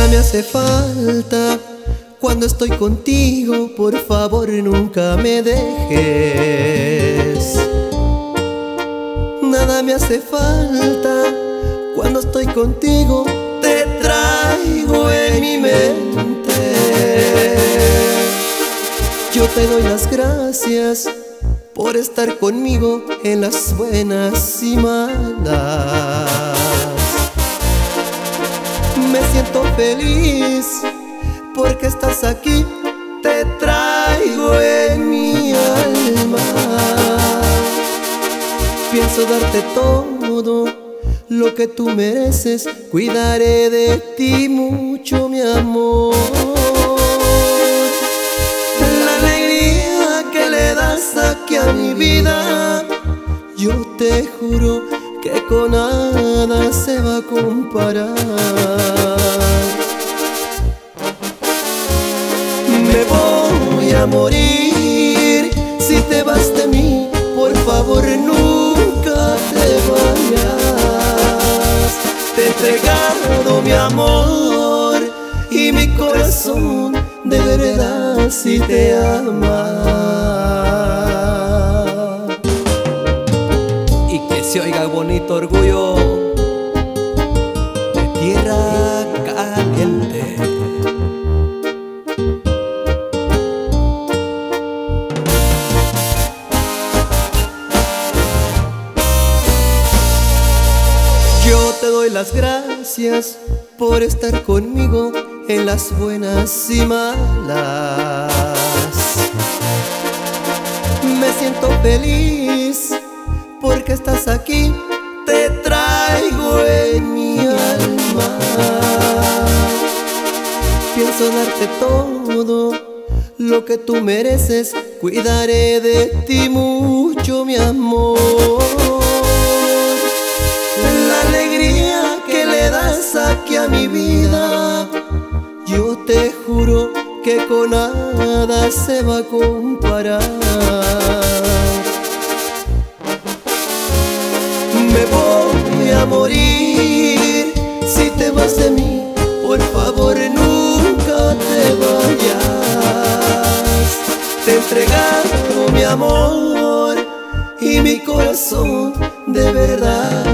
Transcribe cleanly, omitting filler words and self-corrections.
me hace falta cuando estoy contigo, por favor nunca me dejes. Nada me hace falta cuando estoy contigo, te traigo en mi mente. Yo te doy las gracias por estar conmigo en las buenas y malas. Me siento feliz porque estás aquí, te traigo en mi alma. Pienso darte todo lo que tú mereces, cuidaré de ti mucho, mi amor. La alegría que le das aquí a mi vida, yo te juro que con nada se va a comparar. Me voy a morir si te vas de mí, por favor nunca te vayas. Te he entregado mi amor y mi corazón de verdad si te ama. Y que se oiga bonito orgullo de tierra caliente. Yo te doy las gracias por estar conmigo en las buenas y malas. Me siento feliz porque estás aquí, te traigo en mi alma. Pienso darte todo lo que tú mereces, cuidaré de ti mucho, mi amor. La alegría que le das aquí a mi vida, yo te juro que con nada se va a comparar. Me voy a morir si te vas de mí, por favor nunca te vayas. Te he entregado mi amor y mi corazón de verdad